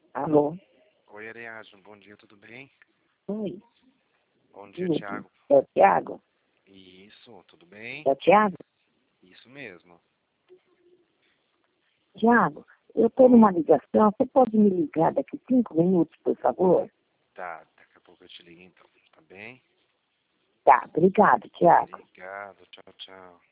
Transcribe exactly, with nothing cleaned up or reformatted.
Alô? Oi, Ariadne, bom dia, tudo bem? Oi. Bom dia, Tudo. Thiago. É o Thiago? Isso, tudo bem? É o Thiago? Isso mesmo. Thiago, eu estou numa ligação. Você pode me ligar daqui cinco minutos, por favor? Tá, daqui a pouco eu te ligo então, tá bem? Tá, obrigado, Thiago. Obrigado, tchau, tchau.